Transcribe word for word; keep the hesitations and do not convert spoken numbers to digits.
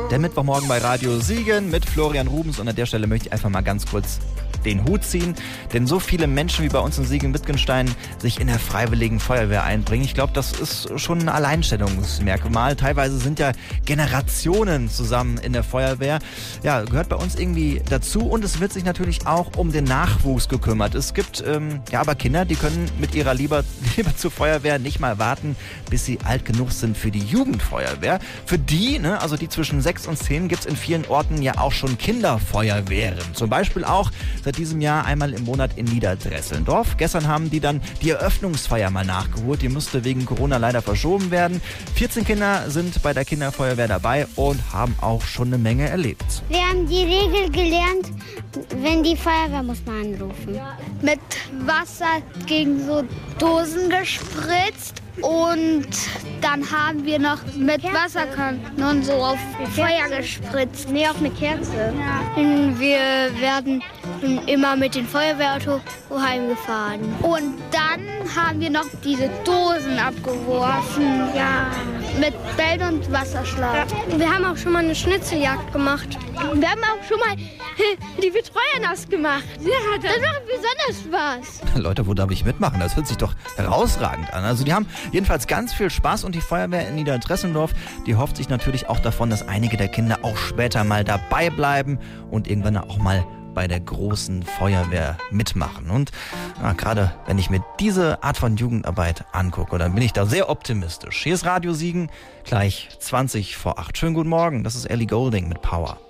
Der Mittwochmorgen bei Radio Siegen mit Florian Rubens. Und an der Stelle möchte ich einfach mal ganz kurz den Hut ziehen, denn so viele Menschen wie bei uns in Siegen-Wittgenstein sich in der Freiwilligen Feuerwehr einbringen. Ich glaube, das ist schon ein Alleinstellungsmerkmal. Teilweise sind ja Generationen zusammen in der Feuerwehr. Ja, gehört bei uns irgendwie dazu und es wird sich natürlich auch um den Nachwuchs gekümmert. Es gibt ähm, ja aber Kinder, die können mit ihrer Liebe, Liebe zur Feuerwehr nicht mal warten, bis sie alt genug sind für die Jugendfeuerwehr. Für die, ne, also die zwischen sechs und zehn, gibt es in vielen Orten ja auch schon Kinderfeuerwehren. Zum Beispiel auch seit diesem Jahr einmal im Monat in Niederdresselndorf. Gestern haben die dann die Eröffnungsfeier mal nachgeholt. Die musste wegen Corona leider verschoben werden. vierzehn Kinder sind bei der Kinderfeuerwehr dabei und haben auch schon eine Menge erlebt. Wir haben die Regel gelernt, wenn die Feuerwehr muss man anrufen. Mit Wasser gegen so Dosen gespritzt. Und dann haben wir noch mit Wasserkanonen so auf Feuer gespritzt. Nee, auf eine Kerze. Ja. Wir werden immer mit dem Feuerwehrauto heimgefahren. Und dann haben wir noch diese Dosen abgeworfen. Ja. Mit Bällen und Wasserschlag. Ja. Wir haben auch schon mal eine Schnitzeljagd gemacht. Wir haben auch schon mal die Betreuer nass gemacht. Ja, das macht besonders Spaß. Leute, wo darf ich mitmachen? Das hört sich doch herausragend an. Also die haben jedenfalls ganz viel Spaß und die Feuerwehr in Niederdresselndorf, die hofft sich natürlich auch davon, dass einige der Kinder auch später mal dabei bleiben und irgendwann auch mal bei der großen Feuerwehr mitmachen. Und ja, gerade wenn ich mir diese Art von Jugendarbeit angucke, dann bin ich da sehr optimistisch. Hier ist Radio Siegen, gleich zwanzig vor acht. Schönen guten Morgen, das ist Ellie Goulding mit Power.